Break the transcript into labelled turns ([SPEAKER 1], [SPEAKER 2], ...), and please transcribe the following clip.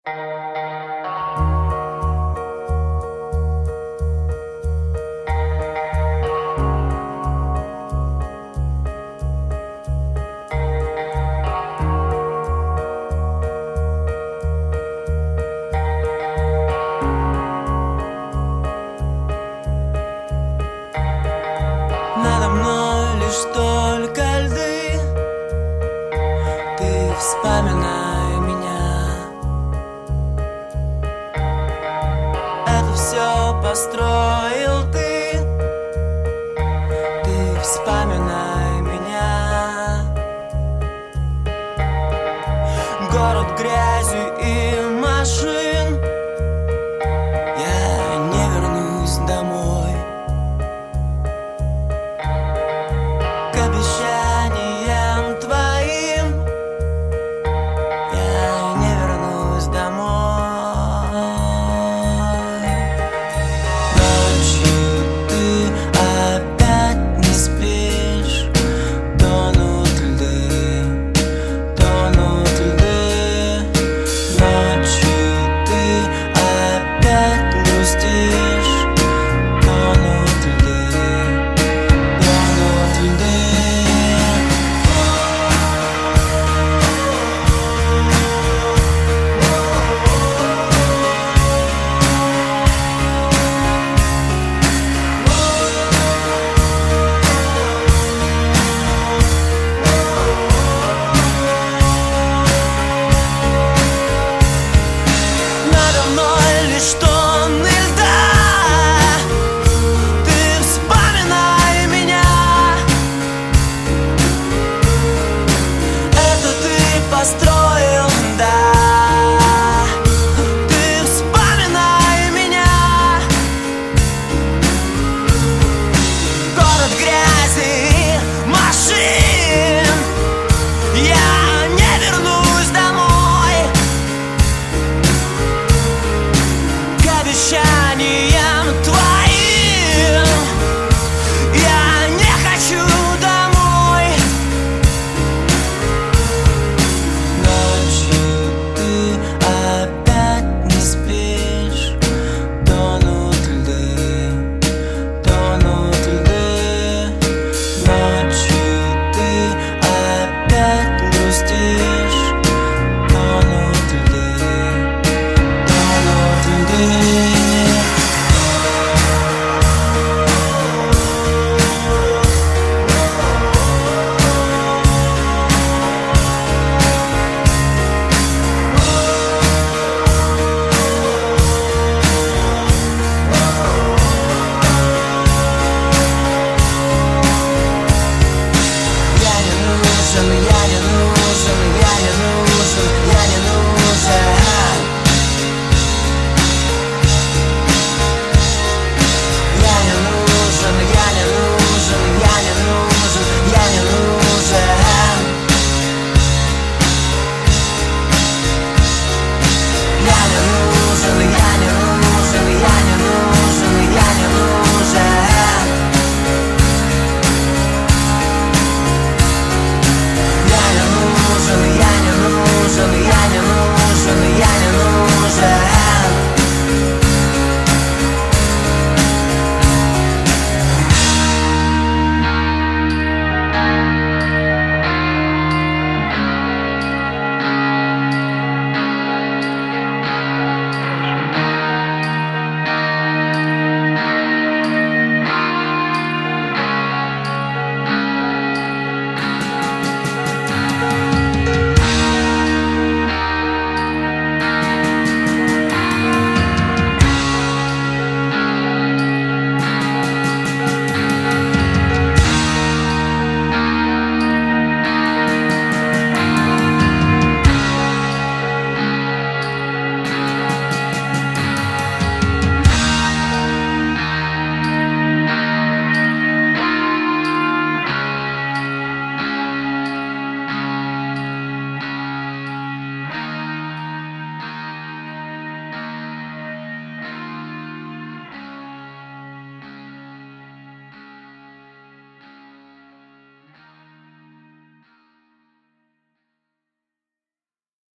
[SPEAKER 1] Надо мной лишь только льды. Ты вспоминай меня. Это все построил ты. Ты вспоминай меня. Город грязью и машин. Я не вернусь домой. К обещаниям твоим я не вернусь домой. Ночью ты опять не спишь. Тонут льды, тонут льды. Ночью ты опять грустишь. Тонут льды, тонут льды. Надо мной лишь